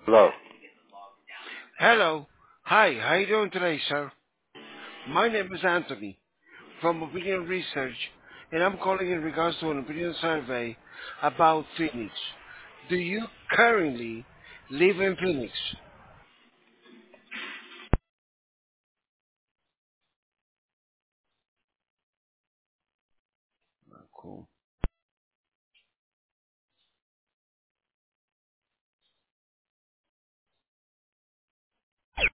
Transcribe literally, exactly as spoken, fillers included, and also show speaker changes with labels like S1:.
S1: Hello.
S2: Hello. Hi, how you doing today, sir? My name is Anthony from Opinion Research, and I'm calling in regards to an opinion survey about Phoenix. Do you currently live in Phoenix? Cool.